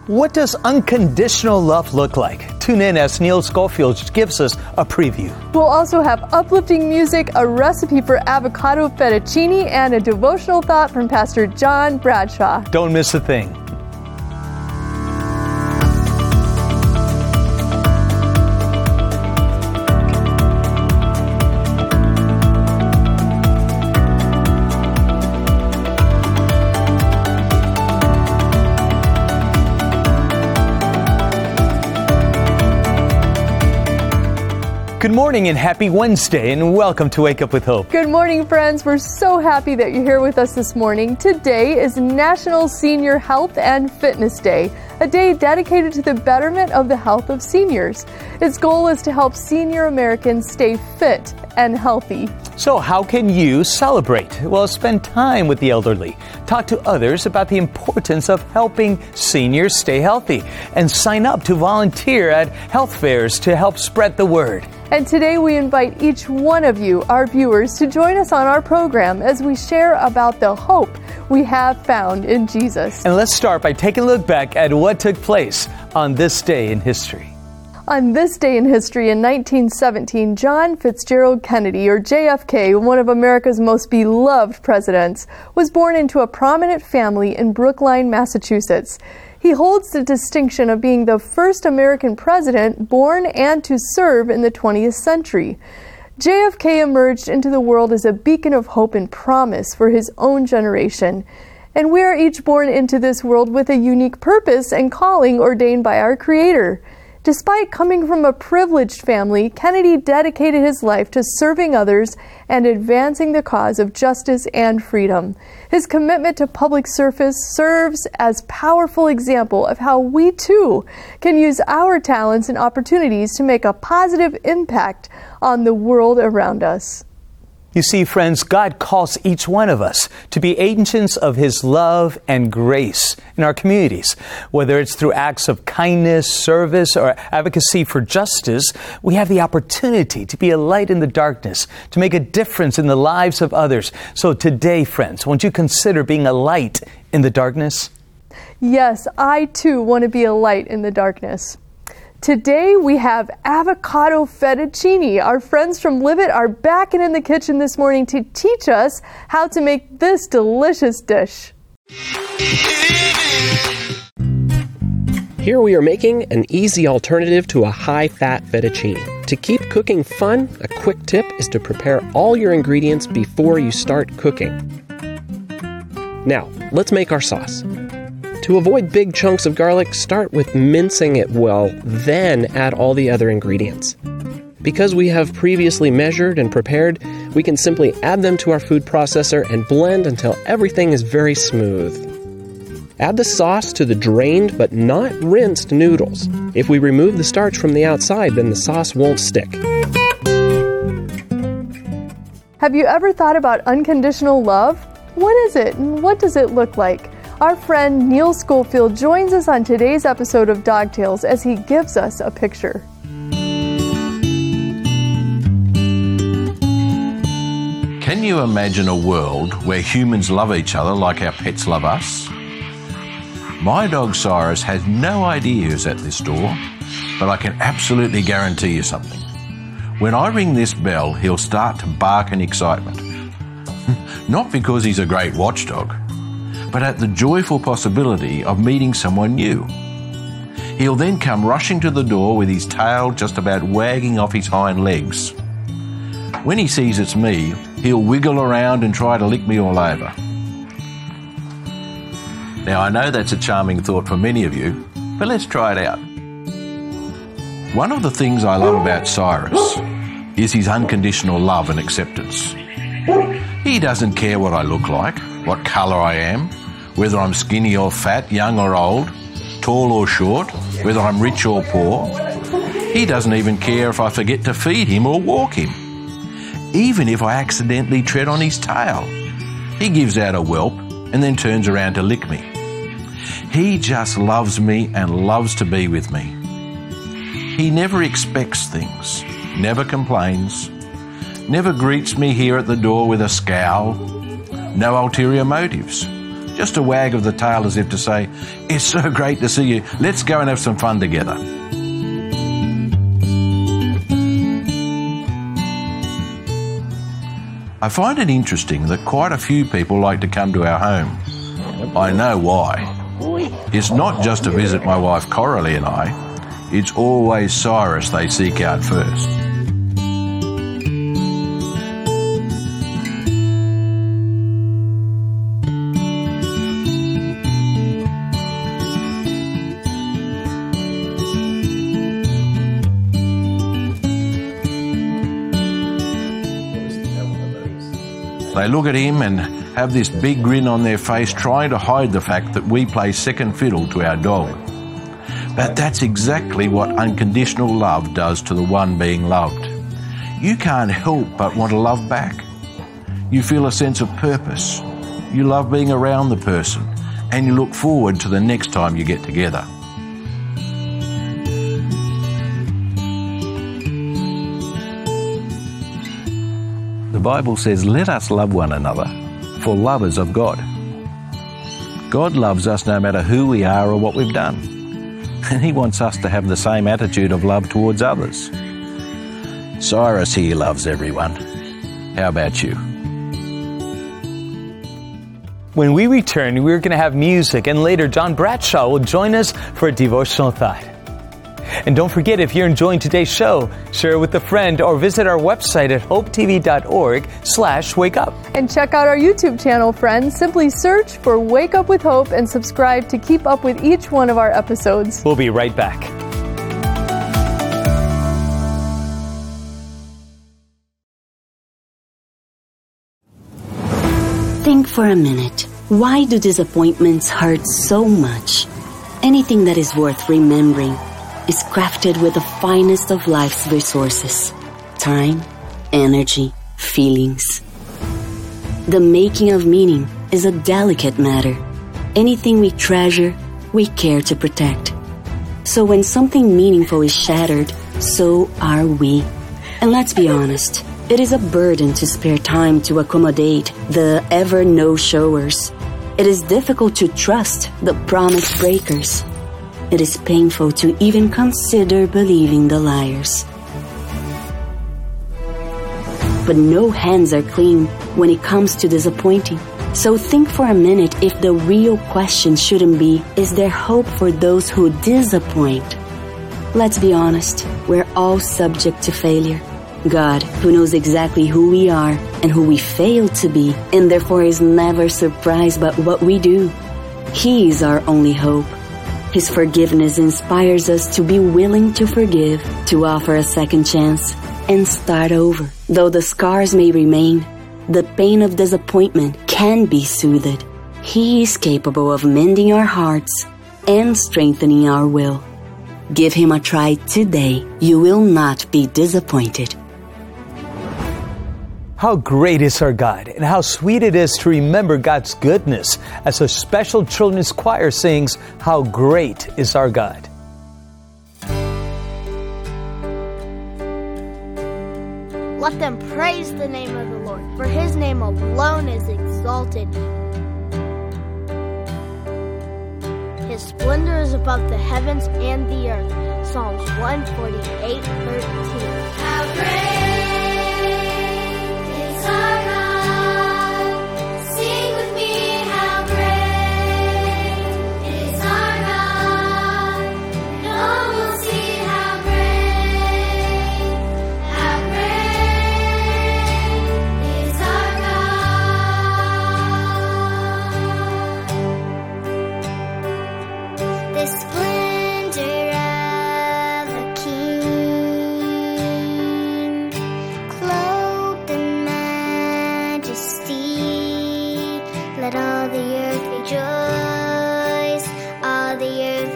What does unconditional love look like? Tune in as Neil Schofield gives us a preview. We'll also have uplifting music, a recipe for avocado fettuccine, and a devotional thought from Pastor John Bradshaw. Don't miss a thing. Good morning and happy Wednesday, and welcome to Wake Up with Hope. Good morning, friends. We're so happy that you're here with us this morning. Today is National Senior Health and Fitness Day, a day dedicated to the betterment of the health of seniors. Its goal is to help senior Americans stay fit and healthy. So how can you celebrate? Well, spend time with the elderly. Talk to others about the importance of helping seniors stay healthy, and sign up to volunteer at health fairs to help spread the word. And today we invite each one of you, our viewers, to join us on our program as we share about the hope we have found in Jesus. And let's start by taking a look back at what took place on this day in history. On this day in history in 1917, John Fitzgerald Kennedy, or JFK, one of America's most beloved presidents, was born into a prominent family in Brookline, Massachusetts. He holds the distinction of being the first American president born and to serve in the 20th century. JFK emerged into the world as a beacon of hope and promise for his own generation. And we are each born into this world with a unique purpose and calling ordained by our Creator. Despite coming from a privileged family, Kennedy dedicated his life to serving others and advancing the cause of justice and freedom. His commitment to public service serves as a powerful example of how we too can use our talents and opportunities to make a positive impact on the world around us. You see, friends, God calls each one of us to be agents of His love and grace in our communities. Whether it's through acts of kindness, service, or advocacy for justice, we have the opportunity to be a light in the darkness, to make a difference in the lives of others. So today, friends, won't you consider being a light in the darkness? Yes, I too want to be a light in the darkness. Today we have avocado fettuccine. Our friends from Live It are back in the kitchen this morning to teach us how to make this delicious dish. Here we are making an easy alternative to a high-fat fettuccine. To keep cooking fun, a quick tip is to prepare all your ingredients before you start cooking. Now, let's make our sauce. To avoid big chunks of garlic, start with mincing it well, then add all the other ingredients. Because we have previously measured and prepared, we can simply add them to our food processor and blend until everything is very smooth. Add the sauce to the drained but not rinsed noodles. If we remove the starch from the outside, then the sauce won't stick. Have you ever thought about unconditional love? What is it and what does it look like? Our friend Neil Schofield joins us on today's episode of Dog Tales as he gives us a picture. Can you imagine a world where humans love each other like our pets love us? My dog Cyrus has no idea who's at this door, but I can absolutely guarantee you something. When I ring this bell, he'll start to bark in excitement. Not because he's a great watchdog, but at the joyful possibility of meeting someone new. He'll then come rushing to the door with his tail just about wagging off his hind legs. When he sees it's me, he'll wiggle around and try to lick me all over. Now, I know that's a charming thought for many of you, but let's try it out. One of the things I love about Cyrus is his unconditional love and acceptance. He doesn't care what I look like, what colour I am, whether I'm skinny or fat, young or old, tall or short, whether I'm rich or poor. He doesn't even care if I forget to feed him or walk him. Even if I accidentally tread on his tail, he gives out a whelp and then turns around to lick me. He just loves me and loves to be with me. He never expects things, never complains, never greets me here at the door with a scowl, no ulterior motives, Just a wag of the tail as if to say, "It's so great to see you. Let's go and have some fun together." I find it interesting that quite a few people like to come to our home. I know why. It's not just to visit my wife Coralie and I. It's always Cyrus they seek out first. They look at him and have this big grin on their face, trying to hide the fact that we play second fiddle to our dog. But that's exactly what unconditional love does to the one being loved. You can't help but want to love back. You feel a sense of purpose. You love being around the person, and you look forward to the next time you get together. The Bible says, "Let us love one another, for love is of God." God loves us no matter who we are or what we've done. And He wants us to have the same attitude of love towards others. Cyrus here loves everyone. How about you? When we return, we're going to have music, and later John Bradshaw will join us for a devotional thought. And don't forget, if you're enjoying today's show, share it with a friend or visit our website at hopetv.org/wakeup. And check out our YouTube channel, friends. Simply search for Wake Up with Hope and subscribe to keep up with each one of our episodes. We'll be right back. Think for a minute. Why do disappointments hurt so much? Anything that is worth remembering is crafted with the finest of life's resources: time, energy, feelings. The making of meaning is a delicate matter. Anything we treasure, we care to protect. So when something meaningful is shattered, so are we. And let's be honest, it is a burden to spare time to accommodate the ever no-showers. It is difficult to trust the promise breakers. It is painful to even consider believing the liars. But no hands are clean when it comes to disappointing. So think for a minute if the real question shouldn't be, is there hope for those who disappoint? Let's be honest, we're all subject to failure. God, who knows exactly who we are and who we fail to be, and therefore is never surprised by what we do. He is our only hope. His forgiveness inspires us to be willing to forgive, to offer a second chance, and start over. Though the scars may remain, the pain of disappointment can be soothed. He is capable of mending our hearts and strengthening our will. Give Him a try today. You will not be disappointed. How great is our God, and how sweet it is to remember God's goodness as a special children's choir sings, "How Great is Our God." Let them praise the name of the Lord, for His name alone is exalted. His splendor is above the heavens and the earth. Psalms 148:13. How great is our God. Sing with me, how great is our God. And all will see how great is our God. The splendor of a king, clothed in majesty. Let all the earth rejoice, all the earth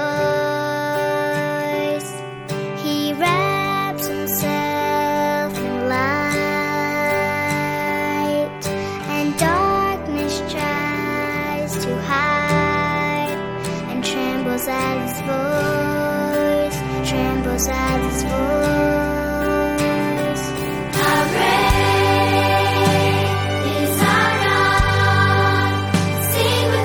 rejoice. He wraps Himself in light, and darkness tries to hide, and trembles at His voice, trembles at His voice. How great is our God. Sing with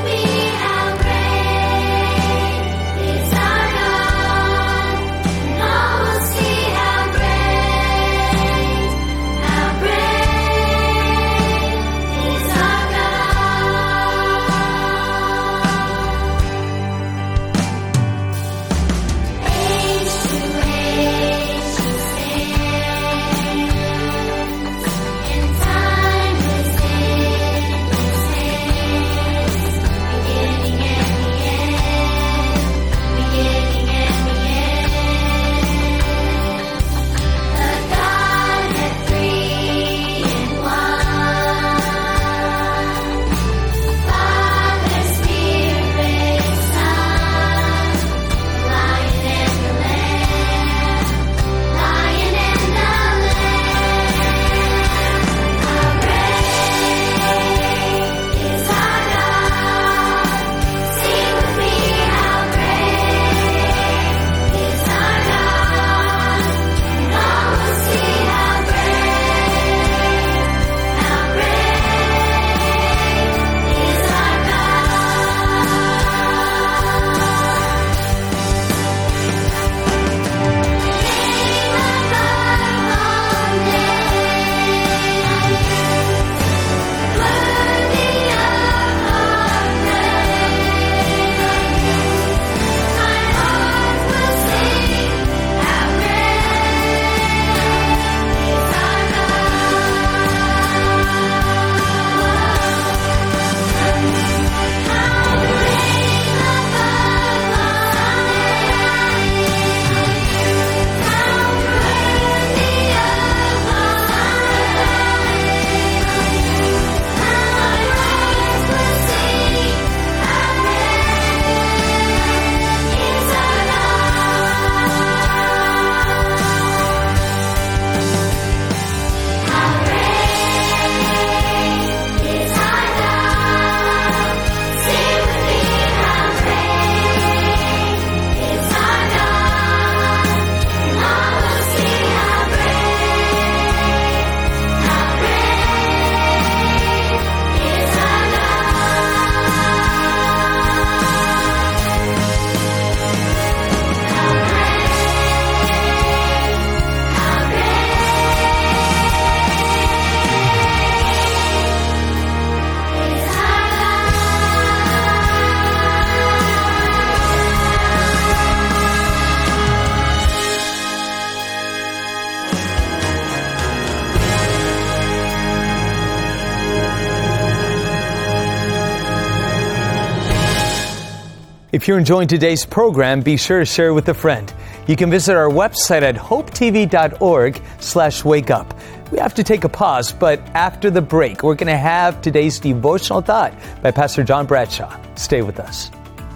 If you're enjoying today's program, be sure to share it with a friend. You can visit our website at hopetv.org/wakeup. We have to take a pause, but after the break, we're going to have today's devotional thought by Pastor John Bradshaw. Stay with us.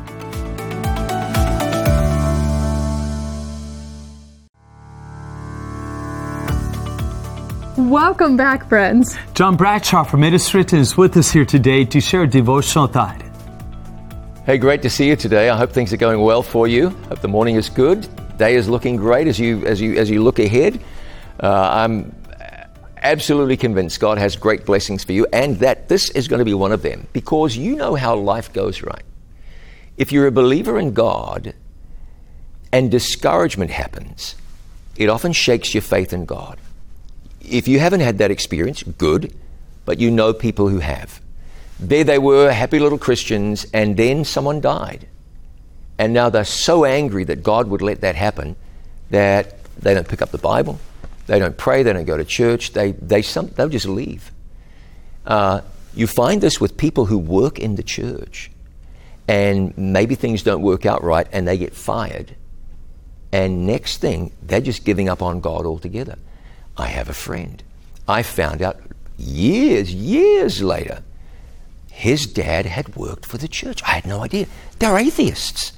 Welcome back, friends. John Bradshaw from It Is Written is with us here today to share a devotional thought. Hey, great to see you today. I hope things are going well for you. Hope the morning is good. Day is looking great as you look ahead. I'm absolutely convinced God has great blessings for you, and that this is going to be one of them, because you know how life goes, right? If you're a believer in God and discouragement happens, it often shakes your faith in God. If you haven't had that experience, good, but you know people who have. There they were, happy little Christians, and then someone died. And now they're so angry that God would let that happen that they don't pick up the Bible, they don't pray, they don't go to church, they'll just leave. You find this with people who work in the church, and maybe things don't work out right and they get fired. And next thing, they're just giving up on God altogether. I have a friend. I found out years later, his dad had worked for the church. I had no idea. They're atheists.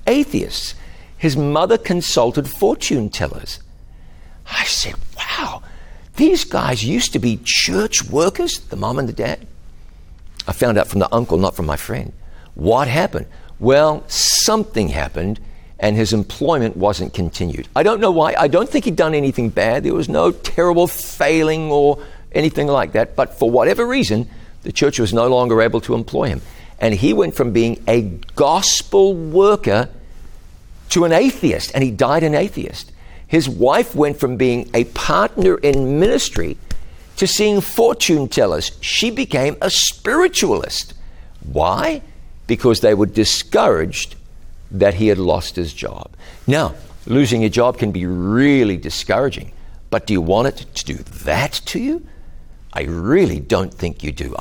His mother consulted fortune tellers. I said, wow, these guys used to be church workers, the mom and the dad. I found out from the uncle, not from my friend. What happened? Well, something happened, and his employment wasn't continued. I don't know why. I don't think he'd done anything bad. There was no terrible failing or anything like that. But for whatever reason, the church was no longer able to employ him. And he went from being a gospel worker to an atheist, and he died an atheist. His wife went from being a partner in ministry to seeing fortune tellers. She became a spiritualist. Why? Because they were discouraged that he had lost his job. Now, losing a job can be really discouraging, but do you want it to do that to you? I really don't think you do.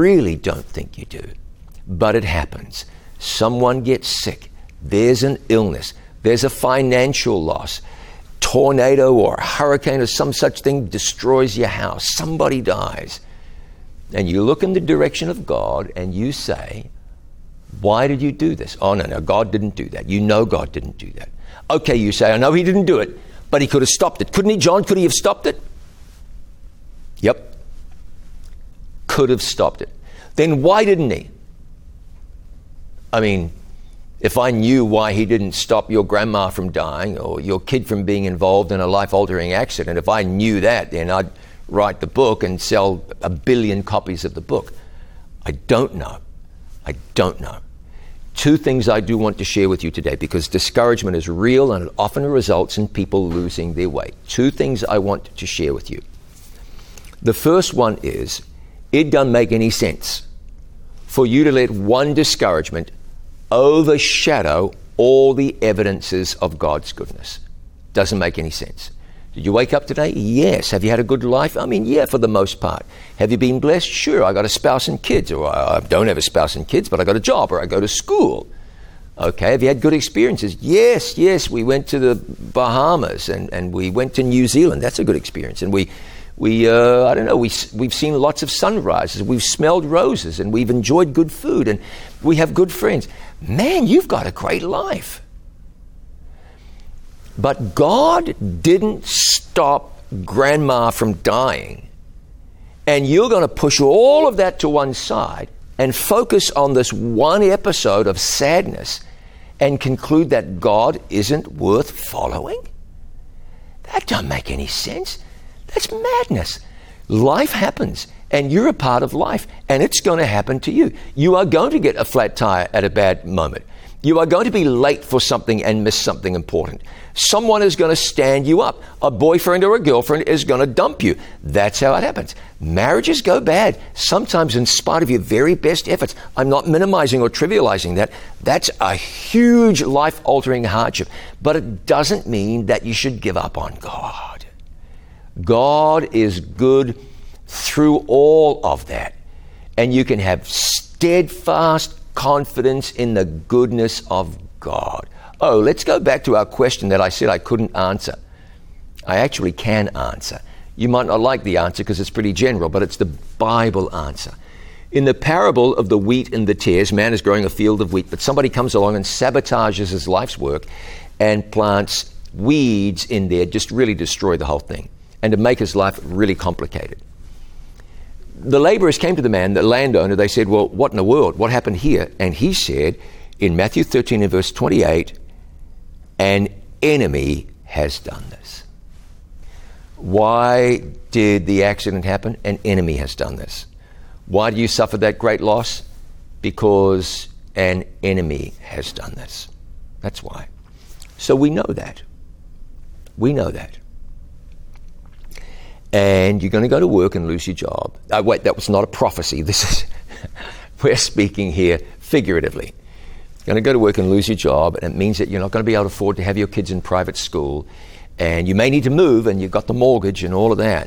But it happens. Someone gets sick. There's an illness. There's a financial loss. Tornado or hurricane or some such thing destroys your house. Somebody dies. And you look in the direction of God and you say, why did you do this? Oh, no, God didn't do that. You know God didn't do that. Okay, you say, I know he didn't do it, but he could have stopped it. Couldn't he, John? Could he have stopped it? Yep. Could have stopped it. Then why didn't he? I mean, if I knew why he didn't stop your grandma from dying or your kid from being involved in a life-altering accident, if I knew that, then I'd write the book and sell 1 billion copies of the book. I don't know. Two things I do want to share with you today, because discouragement is real and it often results in people losing their way. Two things I want to share with you. The first one is, it doesn't make any sense for you to let one discouragement overshadow all the evidences of God's goodness. Doesn't make any sense. Did you wake up today? Yes. Have you had a good life? I mean, yeah, for the most part. Have you been blessed? Sure. I got a spouse and kids. Or I don't have a spouse and kids, but I got a job, or I go to school. Okay. Have you had good experiences? Yes. We went to the Bahamas and we went to New Zealand. That's a good experience. And we've seen lots of sunrises. We've smelled roses, and we've enjoyed good food, and we have good friends. Man, you've got a great life. But God didn't stop grandma from dying. And you're going to push all of that to one side and focus on this one episode of sadness and conclude that God isn't worth following? That doesn't make any sense. That's madness. Life happens, and you're a part of life, and it's going to happen to you. You are going to get a flat tire at a bad moment. You are going to be late for something and miss something important. Someone is going to stand you up. A boyfriend or a girlfriend is going to dump you. That's how it happens. Marriages go bad, sometimes in spite of your very best efforts. I'm not minimizing or trivializing that. That's a huge life-altering hardship. But it doesn't mean that you should give up on God. God is good through all of that. And you can have steadfast confidence in the goodness of God. Oh, let's go back to our question that I said I couldn't answer. I actually can answer. You might not like the answer because it's pretty general, but it's the Bible answer. In the parable of the wheat and the tares, man is growing a field of wheat, but somebody comes along and sabotages his life's work and plants weeds in there, just really destroy the whole thing, and to make his life really complicated. The laborers came to the man, the landowner, they said, well, what in the world? What happened here? And he said, in Matthew 13 and verse 28, an enemy has done this. Why did the accident happen? An enemy has done this. Why do you suffer that great loss? Because an enemy has done this. That's why. So we know that. We know that. And you're going to go to work and lose your job. Wait, that was not a prophecy. This is, we're speaking here figuratively. You're going to go to work and lose your job, and it means that you're not going to be able to afford to have your kids in private school, and you may need to move, and you've got the mortgage and all of that.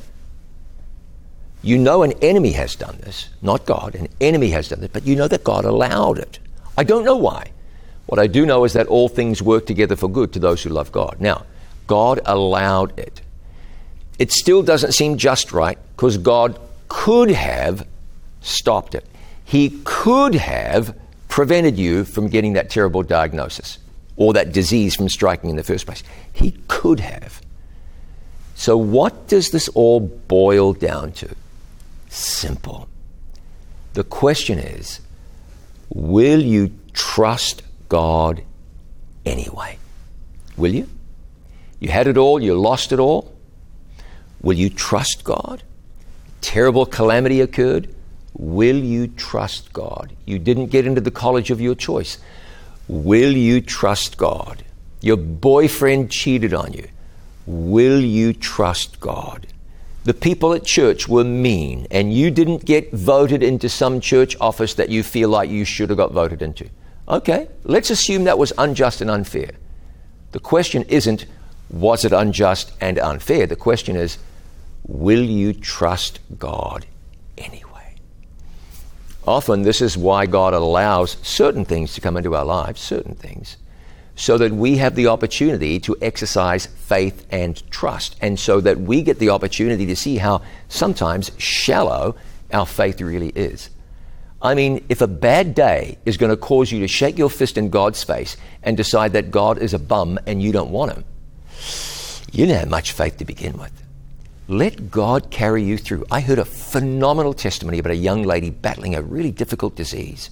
You know an enemy has done this, not God. An enemy has done it, but you know that God allowed it. I don't know why. What I do know is that all things work together for good to those who love God. Now, God allowed it. It still doesn't seem just right because God could have stopped it. He could have prevented you from getting that terrible diagnosis or that disease from striking in the first place. He could have. So what does this all boil down to? Simple. The question is, will you trust God anyway? Will you? You had it all, you lost it all. Will you trust God? Terrible calamity occurred. Will you trust God? You didn't get into the college of your choice. Will you trust God? Your boyfriend cheated on you. Will you trust God? The people at church were mean, and you didn't get voted into some church office that you feel like you should have got voted into. Okay, let's assume that was unjust and unfair. The question isn't, was it unjust and unfair? The question is, will you trust God anyway? Often this is why God allows certain things to come into our lives, certain things, so that we have the opportunity to exercise faith and trust, and so that we get the opportunity to see how sometimes shallow our faith really is. I mean, if a bad day is going to cause you to shake your fist in God's face and decide that God is a bum and you don't want him, you didn't have much faith to begin with. Let God carry you through. I heard a phenomenal testimony about a young lady battling a really difficult disease.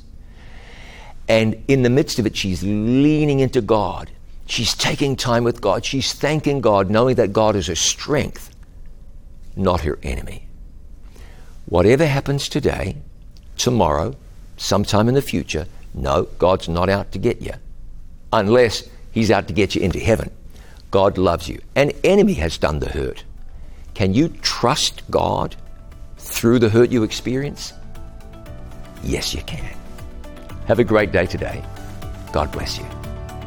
And in the midst of it, she's leaning into God. She's taking time with God. She's thanking God, knowing that God is her strength, not her enemy. Whatever happens today, tomorrow, sometime in the future, no, God's not out to get you. Unless he's out to get you into heaven. God loves you. An enemy has done the hurt. Can you trust God through the hurt you experience? Yes, you can. Have a great day today. God bless you.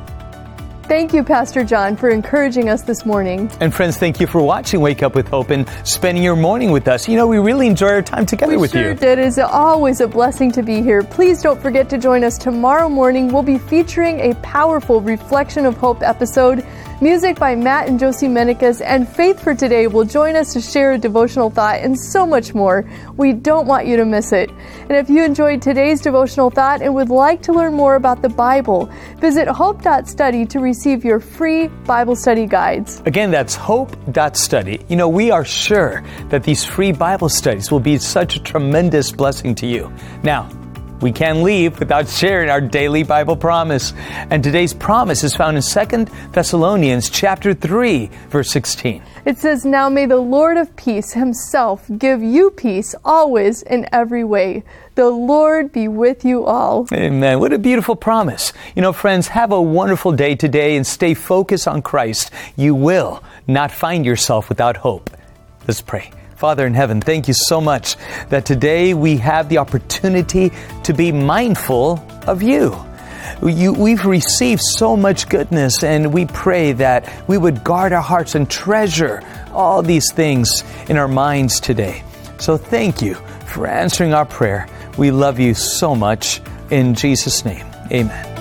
Thank you, Pastor John, for encouraging us this morning. And friends, thank you for watching Wake Up with Hope and spending your morning with us. You know, we really enjoy our time together with you. We sure did. It's always a blessing to be here. Please don't forget to join us tomorrow morning. We'll be featuring a powerful Reflection of Hope episode. Music by Matt and Josie Menekas, and Faith for Today will join us to share a devotional thought and so much more. We don't want you to miss it. And if you enjoyed today's devotional thought and would like to learn more about the Bible, visit hope.study to receive your free Bible study guides. Again, that's hope.study. You know, we are sure that these free Bible studies will be such a tremendous blessing to you. Now, we can't leave without sharing our daily Bible promise. And today's promise is found in 2 Thessalonians chapter 3, verse 16. It says, "Now may the Lord of peace himself give you peace always in every way. The Lord be with you all." Amen. What a beautiful promise. You know, friends, have a wonderful day today and stay focused on Christ. You will not find yourself without hope. Let's pray. Father in heaven, thank you so much that today we have the opportunity to be mindful of you. We've received so much goodness, and we pray that we would guard our hearts and treasure all these things in our minds today. So thank you for answering our prayer. We love you so much. In Jesus' name, amen.